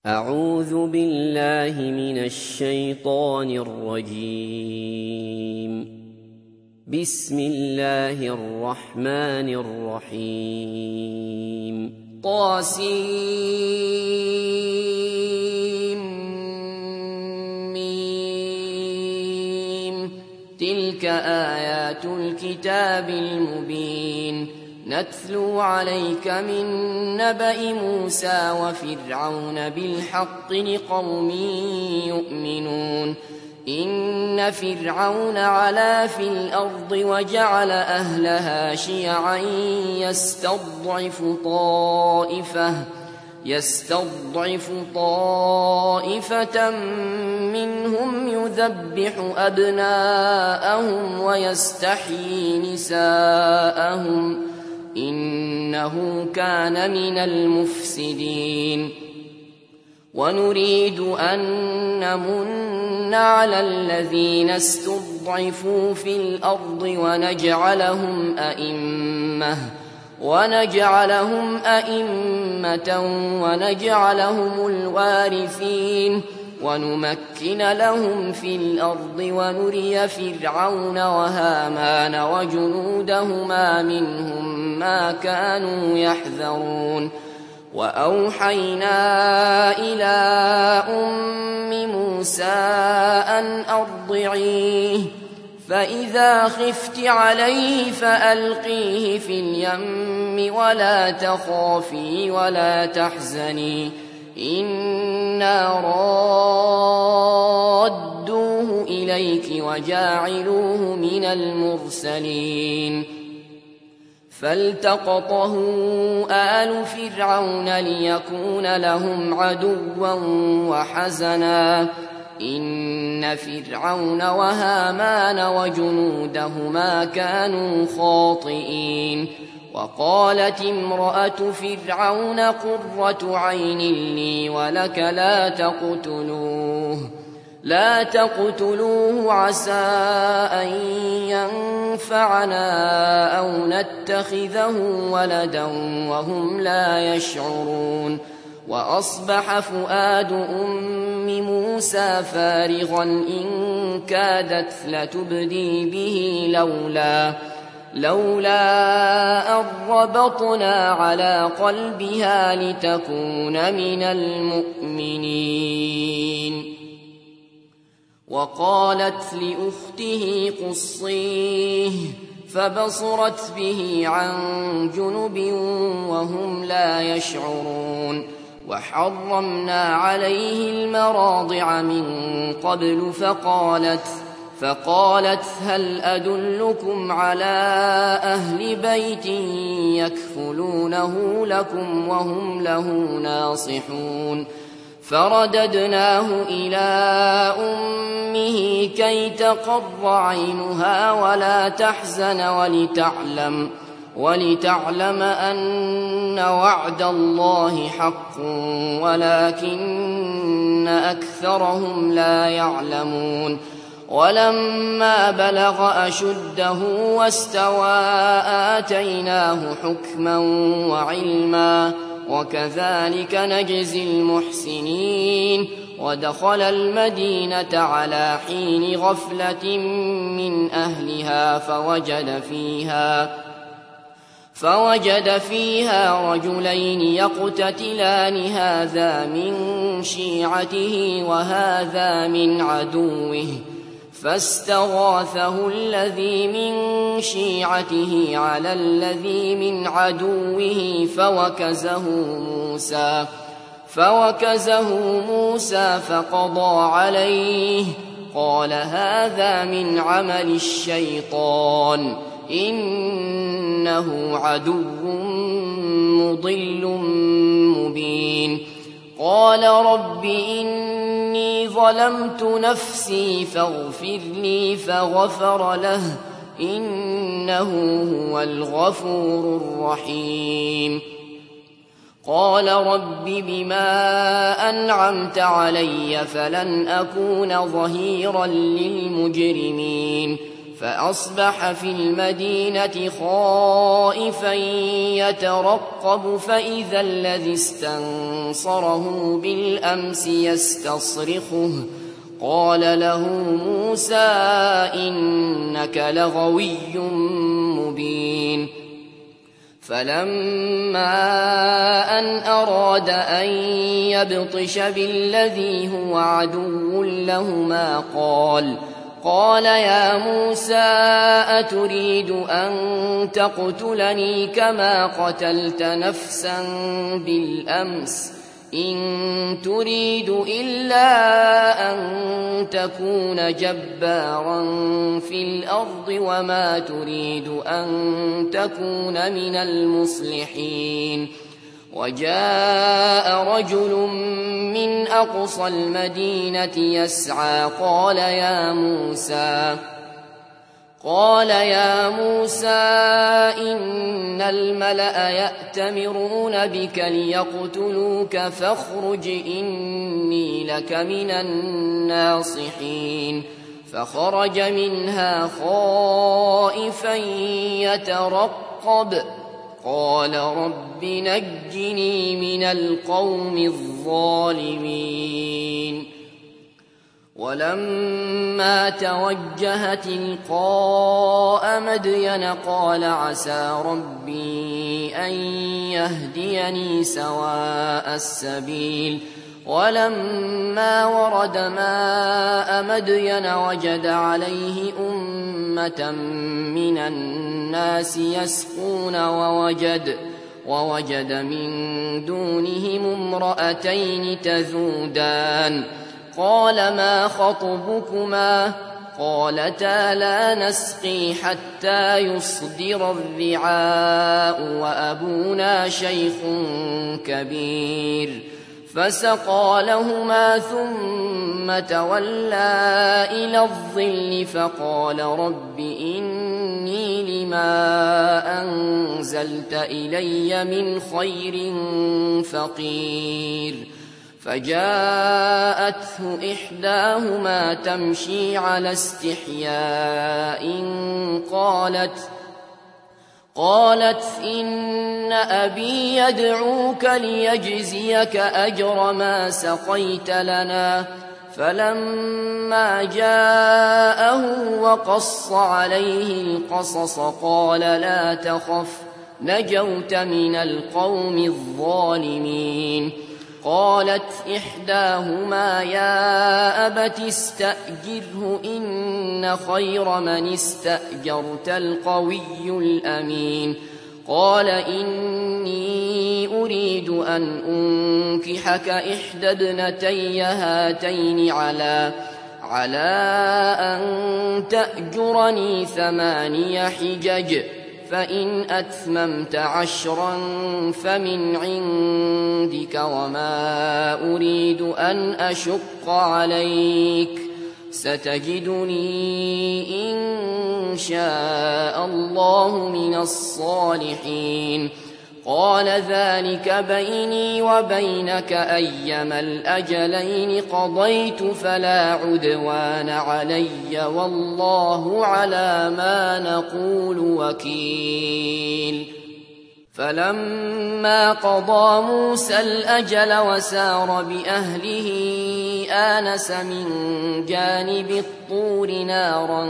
أعوذ بالله من الشيطان الرجيم. بسم الله الرحمن الرحيم. طاسيم. تلك آيات الكتاب المبين. نتلو عليك من نبأ موسى وفرعون بالحق لقوم يؤمنون. إن فرعون علا في الأرض وجعل أهلها شيعا يستضعف طائفة منهم يذبح أبناءهم ويستحيي نساءهم إنه كان من المفسدين. ونريد أن نمن على الذين استضعفوا في الأرض ونجعلهم أئمة ونجعلهم الوارثين ونمكن لهم في الأرض ونري فرعون وهامان وجنودهما منهم ما كانوا يحذرون. وأوحينا إلى أم موسى أن أرضعيه فإذا خفت عليه فألقيه في اليم ولا تخافي ولا تحزني إنا رادوه إليك وجاعلوه من المرسلين. فالتقطه آل فرعون ليكون لهم عدوا وحزنا إن فرعون وهامان وجنودهما كانوا خاطئين. وقالت امرأة فرعون قرة عين لي ولك لا تقتلوه عسى أن ينفعنا أو نتخذه ولدا وهم لا يشعرون. وأصبح فؤاد أم موسى فارغا إن كادت لتبدي به لولا أن ربطنا على قلبها لتكون من المؤمنين. وقالت لأخته قصيه فبصرت به عن جنب وهم لا يشعرون. وحرمنا عليه المراضع من قبل فقالت هل أدلكم على أهل بيت يكفلونه لكم وهم له ناصحون. فرددناه إلى أمه كي تقر عينها ولا تحزن ولتعلم أن وعد الله حق ولكن أكثرهم لا يعلمون. ولما بلغ أشده واستوى آتيناه حكما وعلما وكذلك نجزي المحسنين. ودخل المدينة على حين غفلة من أهلها فوجد فيها رجلين يقتتلان هذا من شيعته وهذا من عدوه فاستغاثه الذي من شيعته على الذي من عدوه فوكزه موسى فقضى عليه. قال هذا من عمل الشيطان إنه عدو مضل مبين. قال رب إني ظلمت نفسي فاغفر لي فغفر له إنه هو الغفور الرحيم. قال رب بما أنعمت علي فلن أكون ظهيرا للمجرمين. فأصبح في المدينة خائفا يترقب فإذا الذي استنصره بالأمس يستصرخه قال له موسى إنك لغوي مبين. فلما أن أراد أن يبطش بالذي هو عدو لهما قال يا موسى أتريد أن تقتلني كما قتلت نفسا بالأمس إن تريد إلا أن تكون جبارا في الأرض وما تريد أن تكون من المصلحين. وجاء رجل من أقصى المدينة يسعى قال يا موسى إن الملأ يأتمرون بك ليقتلوك فاخرج إني لك من الناصحين. فخرج منها خائفا يترقب قال رب نجني من القوم الظالمين. ولما توجه تلقاء مدين قال عسى ربي أن يهديني سواء السبيل. ولما ورد ماء مدين وجد عليه أمة من الناس يسقون ووجد من دونهم امرأتين تذودان قال ما خطبكما قالتا لا نسقي حتى يصدر الرعاء وأبونا شيخ كبير. فسقى لهما ثم تولى إلى الظل فقال رب إني لما أنزلت إلي من خير فقير. فجاءته إحداهما تمشي على استحياء قالت إن أبي يدعوك ليجزيك أجر ما سقيت لنا. فلما جاءه وقص عليه القصص قال لا تخف نجوت من القوم الظالمين. قالت إحداهما يا أبت استأجره إن خير من استأجرت القوي الأمين. قال إني أريد أن أنكحك إحدى ابنتي هاتين على أن تأجرني 8 حجج فإن أتممت 10 فمن عندك وما أريد أن أشق عليك ستجدني إن شاء الله من الصالحين. قال ذلك بيني وبينك أيما الأجلين قضيت فلا عدوان علي والله على ما نقول وكيل. فلما قضى موسى الأجل وسار بأهله آنس من جانب الطور نارا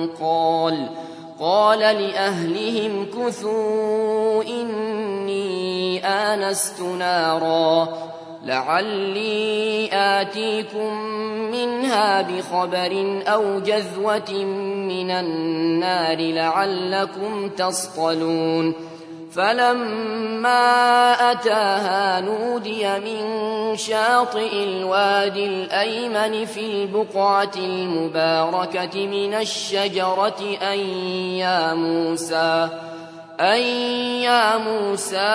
قال لأهلهم كثوا إني آنست نارا لعلي آتيكم منها بخبر أو جذوة من النار لعلكم تصطلون. فلما أتاها نودي من شاطئ الوادي الأيمن في البقعة المباركة من الشجرة أن يا موسى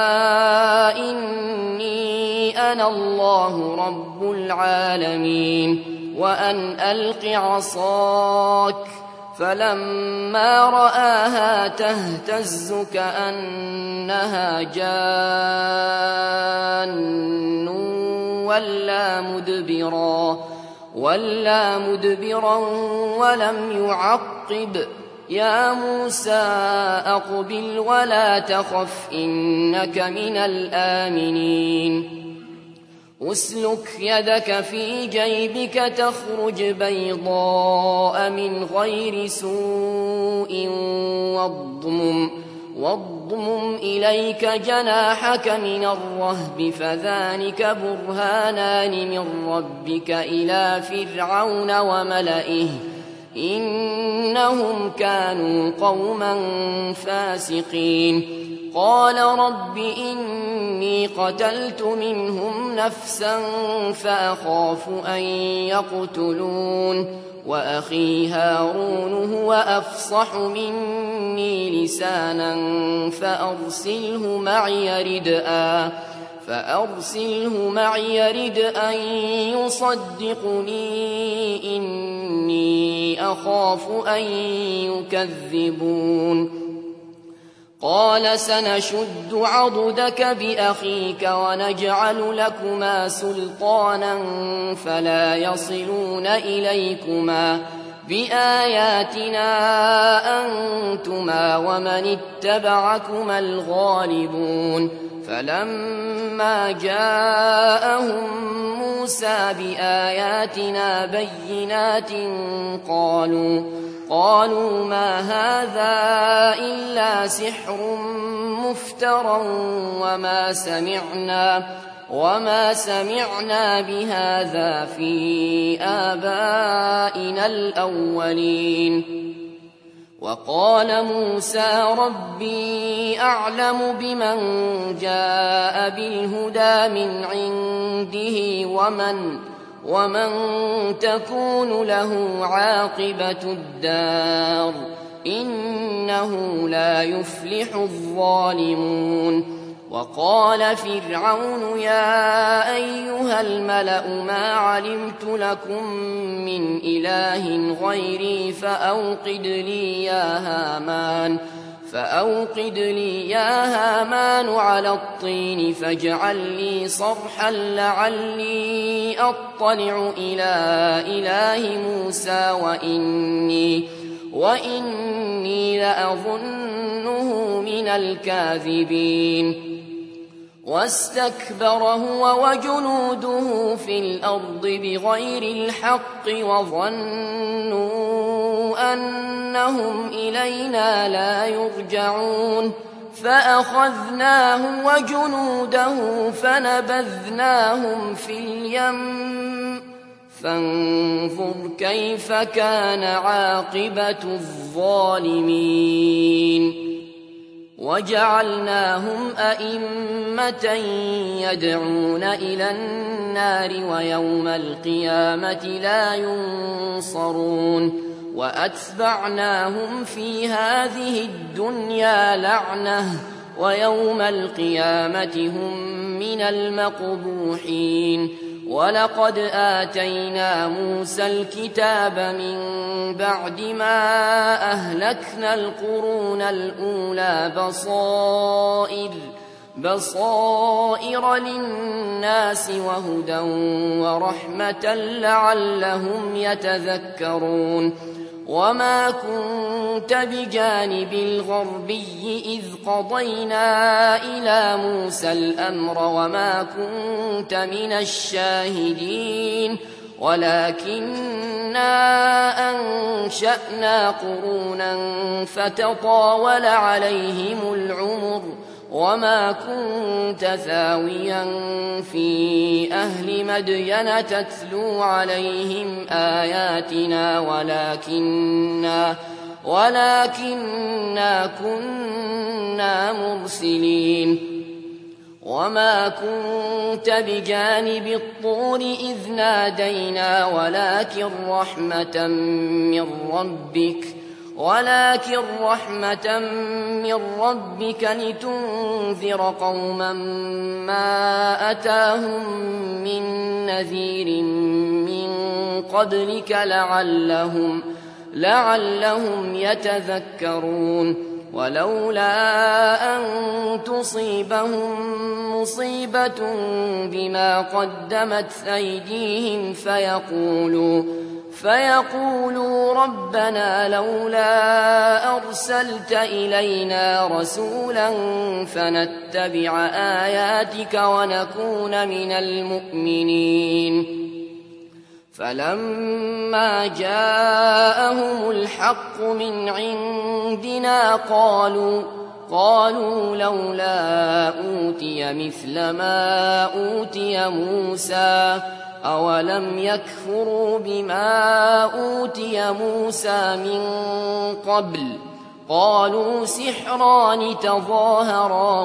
إني أنا الله رب العالمين وأن ألق عصاك. فلما رآها تهتز كأنها جان ولا مدبرا ولم يعقب يا موسى أقبل ولا تخف إنك من الآمنين أسلك يدك في جيبك تخرج بيضاء من غير سوء واضمم إليك جناحك من الرهب فذلك برهانان من ربك إلى فرعون وملئه إنهم كانوا قوما فاسقين قال رب إني قتلت منهم نفسا فأخاف أن يقتلون وأخي هارون هو أفصح مني لسانا فأرسله معي رد أن يصدقني إني أخاف أن يكذبون قال سنشد عضدك بأخيك ونجعل لكما سلطانا فلا يصلون إليكما بآياتنا أنتما ومن اتبعكما الغالبون فلما جاءهم موسى بآياتنا بينات قالوا ما هذا إلا سحر مفترى وما سمعنا بهذا في آبائنا الأولين وقال موسى ربي أعلم بمن جاء بالهدى من عنده ومن تكون له عاقبة الدار إنه لا يفلح الظالمون وقال فرعون يا أيها الملأ ما علمت لكم من إله غيري فأوقد لي يا هامان على الطين فاجعل لي صرحا لعلي أطلع إلى إله موسى وإني لأظنه من الكاذبين واستكبر هو وجنوده في الأرض بغير الحق وظنوا أنهم إلينا لا يرجعون فأخذناه وجنوده فنبذناهم في اليم فانظر كيف كان عاقبة الظالمين وجعلناهم أئمة يدعون إلى النار ويوم القيامة لا ينصرون وأتبعناهم في هذه الدنيا لعنة ويوم القيامة هم من المقبوحين ولقد آتينا موسى الكتاب من بعد ما أهلكنا القرون الأولى بصائر للناس وهدى ورحمة لعلهم يتذكرون وما كنت بجانب الغربي إذ قضينا إلى موسى الأمر وما كنت من الشاهدين ولكننا أنشأنا قرونا فتطاول عليهم العمر وما كنت ثاويا في أهل مدين تتلو عليهم آياتنا ولكننا كنا مرسلين وما كنت بجانب الطور إذ نادينا ولكن رحمة من ربك لتنذر قوما ما أتاهم من نذير من قبلك لعلهم يتذكرون ولولا أن تصيبهم مصيبة بما قدمت أيديهم فيقولوا ربنا لولا أرسلت إلينا رسولا فنتبع آياتك ونكون من المؤمنين. فلما جاءهم الحق من عندنا قالوا لولا أوتي مثل ما أوتي موسى أولم يكفروا بما أوتي موسى من قبل قالوا سحران تظاهرا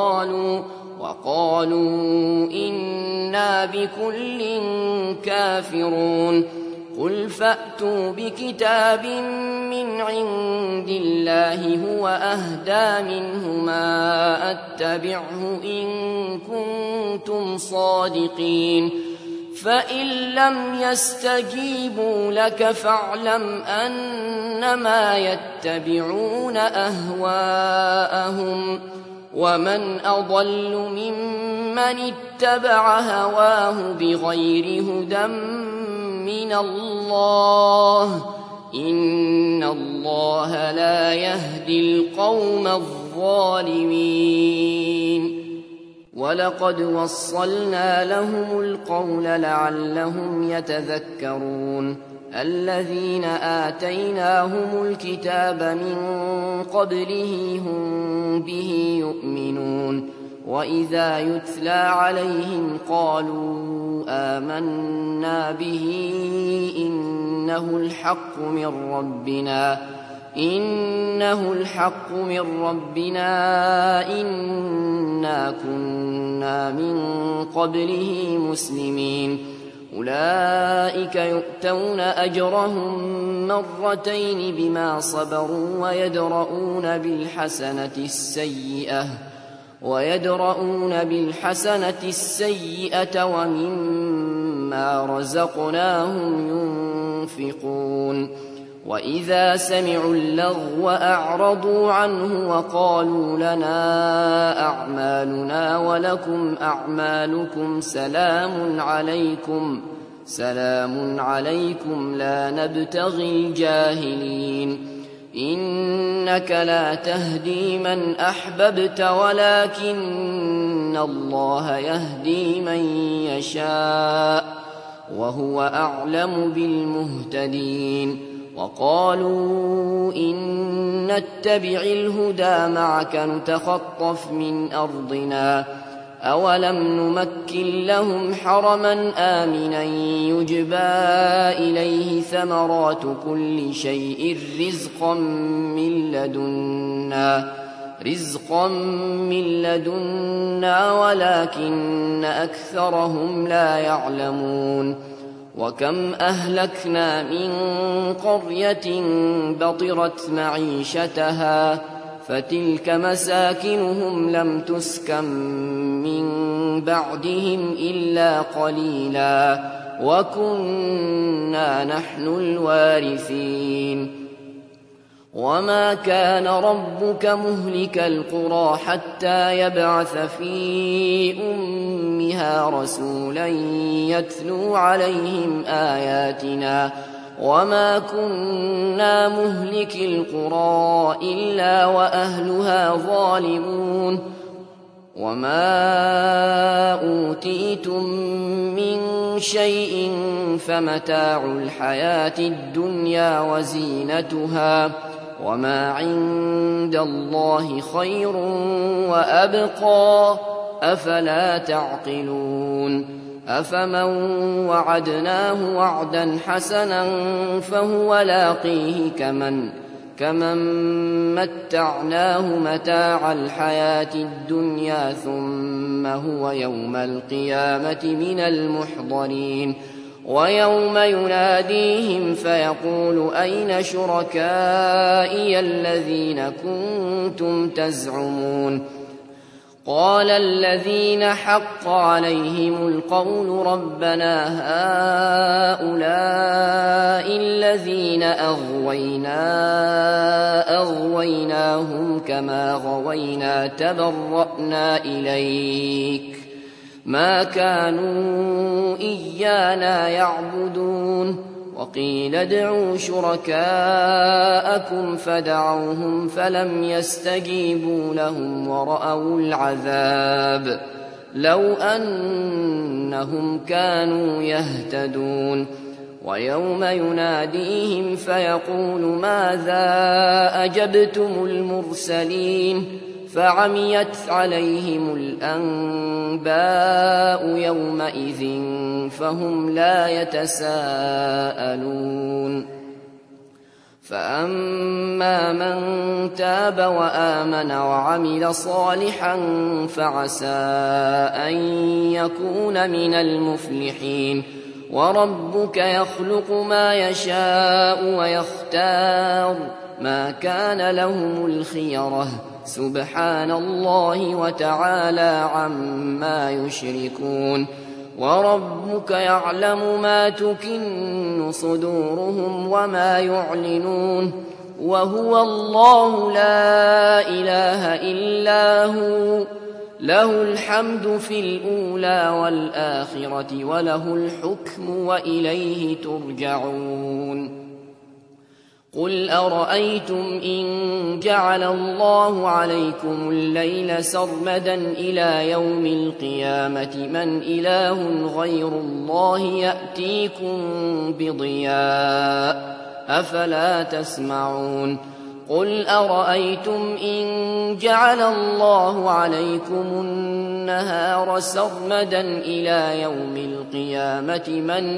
وقالوا إنا بكل كافرون. قل فأتوا بكتاب من عند الله هو أهدى منهما أتبعه إن كنتم صادقين. فإن لم يستجيبوا لك فاعلم أنما يتبعون أهواءهم ومن أضل ممن اتبع هواه بغير هدى من الله إن الله لا يهدي القوم الظالمين. ولقد وصلنا لهم القول لعلهم يتذكرون. الذين آتيناهم الكتاب من قبله هم به يؤمنون وإذا يتلى عليهم قالوا آمنا به إنه الحق من ربنا إنا كنا من قبله مسلمين. أولئك يؤتون أجرهم مرتين بما صبروا ويدرؤون بالحسنة السيئة ومما رزقناهم ينفقون. وإذا سمعوا اللغو أعرضوا عنه وقالوا لنا أعمالنا ولكم أعمالكم سلام عليكم لا نبتغي الجاهلين. إنك لا تهدي من أحببت ولكن الله يهدي من يشاء وهو أعلم بالمهتدين. وقالوا إن نتبع الهدى معك نتخطف من أرضنا أولم نمكن لهم حرما آمنا يجبى إليه ثمرات كل شيء رزقا من لدنا ولكن أكثرهم لا يعلمون. وكم أهلكنا من قرية بطرت معيشتها فتلك مساكنهم لم تسكن من بعدهم إلا قليلا وكنا نحن الوارثين. وما كان ربك مهلك القرى حتى يبعث في أمها رسولا يتلو عليهم آياتنا وما كنا مهلك القرى إلا وأهلها ظالمون. وما أوتيتم من شيء فمتاع الحياة الدنيا وزينتها وما عند الله خير وأبقى أفلا تعقلون. أفمن وعدناه وعدا حسنا فهو لاقيه كمن متعناه متاع الحياة الدنيا ثم هو يوم القيامة من المحضرين. ويوم يناديهم فيقول أين شركائي الذين كنتم تزعمون قال الذين حق عليهم القول ربنا هؤلاء الذين أغويناهم كما غوينا تبرأنا إليك ما كانوا إيانا يعبدون وقيل ادعوا شركاءكم فدعوهم فلم يستجيبوا لهم ورأوا العذاب لو أنهم كانوا يهتدون ويوم يناديهم فيقول ماذا أجبتم المرسلين فعميت عليهم الأنباء يومئذ فهم لا يتساءلون فأما من تاب وآمن وعمل صالحا فعسى أن يكون من المفلحين وربك يخلق ما يشاء ويختار ما كان لهم الخيرة سبحان الله وتعالى عما يشركون وربك يعلم ما تكن صدورهم وما يعلنون وهو الله لا إله إلا هو له الحمد في الأولى والآخرة وله الحكم وإليه ترجعون قل أرأيتم إن جعل الله عليكم الليل سرمدا إلى يوم القيامة من إله غير الله يأتيكم بضياء أفلا تسمعون قل أرأيتم إن جعل الله عليكم النهار سرمدا إلى يوم القيامة من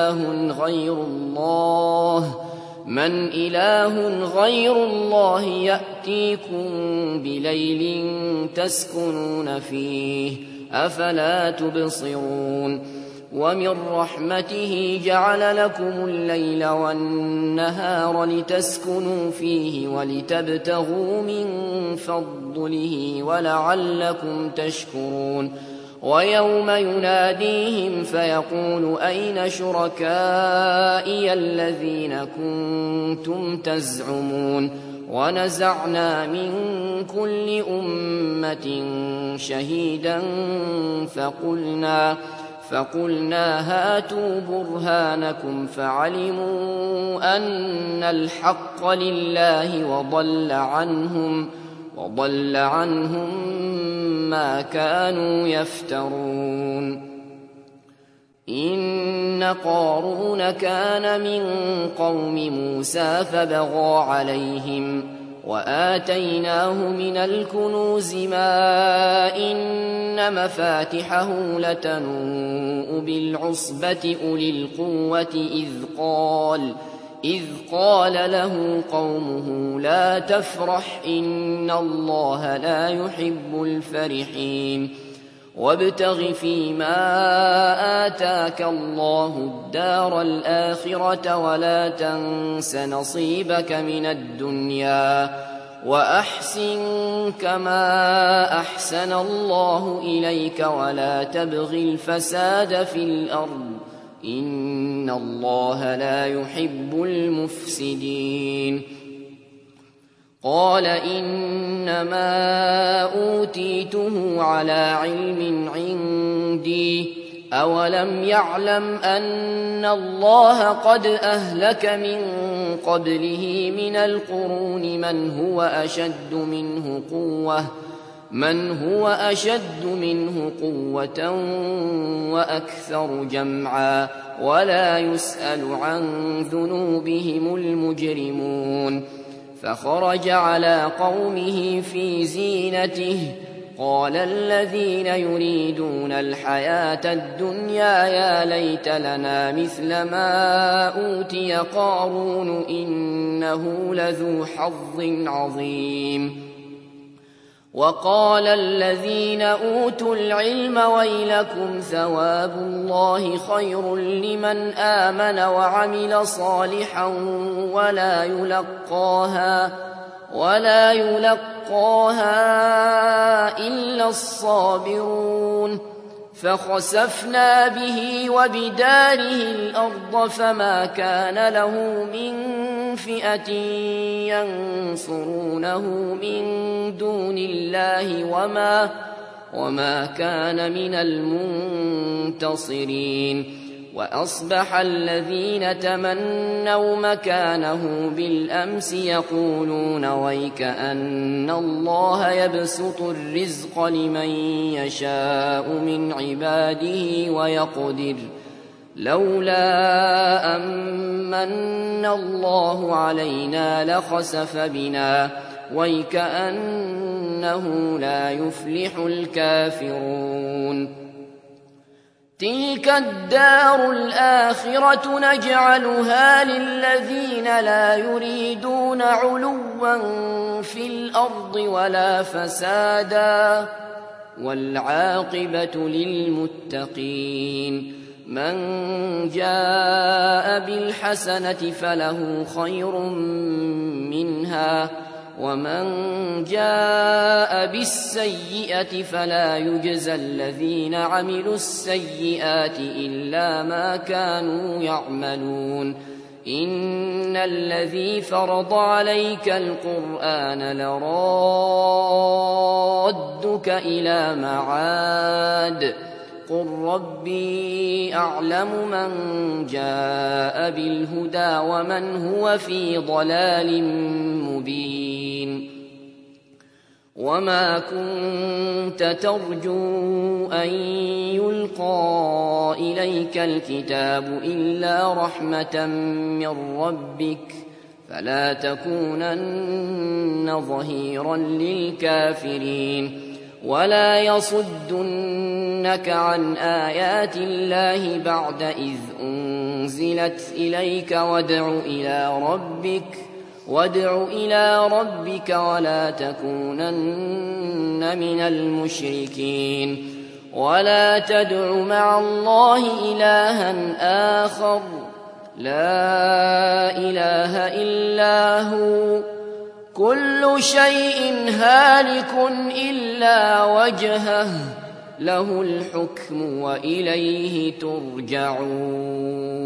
إله غير الله يأتيكم بليل تسكنون فيه أفلا تبصرون ومن رحمته جعل لكم الليل والنهار لتسكنوا فيه ولتبتغوا من فضله ولعلكم تشكرون ويوم يناديهم فيقول أين شركائي الذين كنتم تزعمون ونزعنا من كل أمة شهيدا فقلنا هاتوا برهانكم فعلموا أن الحق لله وضل عنهم ما كانوا يفترون إن قارون كان من قوم موسى فبغى عليهم وآتيناه من الكنوز ما إن مفاتحه لتنوء بالعصبة أولي القوة إذ قال له قومه لا تفرح إن الله لا يحب الفرحين وابتغ فيما آتاك الله الدار الآخرة ولا تنس نصيبك من الدنيا وأحسن كما أحسن الله إليك ولا تبغ الفساد في الأرض إن الله لا يحب المفسدين قال إنما أوتيته على علم عندي أولم يعلم أن الله قد أهلك من قبله من القرون من هو أشد منه قوة وأكثر جمعا ولا يسأل عن ذنوبهم المجرمون فخرج على قومه في زينته قال الذين يريدون الحياة الدنيا يا ليت لنا مثل ما أوتي قارون إنه لذو حظ عظيم وقال الذين أوتوا العلم ويلكم ثواب الله خير لمن آمن وعمل صالحا ولا يلقاها إلا الصابرون فخسفنا به وبداره الأرض فما كان له من فئة ينصرونه من دون الله وما كان من المنتصرين وأصبح الذين تمنوا مكانه بالأمس يقولون ويكأن الله يبسط الرزق لمن يشاء من عباده ويقدر لولا أمن الله علينا لخسف بنا ويكأنه لا يفلح الكافرون تلك الدار الآخرة نجعلها للذين لا يريدون علوا في الأرض ولا فسادا والعاقبة للمتقين من جاء بالحسنة فله خير منها ومن جاء بالسيئة فلا يجزى الذين عملوا السيئات إلا ما كانوا يعملون إن الذي فرض عليك القرآن لرادك إلى معاد قل ربي أعلم من جاء بالهدى ومن هو في ضلال مبين وما كنت ترجو أن يلقى إليك الكتاب إلا رحمة من ربك فلا تكونن ظهيرا للكافرين ولا يصدنك عن آيات الله بعد إذ أنزلت إليك وادع إلى ربك ولا تكونن من المشركين ولا تدع مع الله إلها آخر لا إله إلا هو كل شيء هالك إلا وجهه له الحكم وإليه ترجعون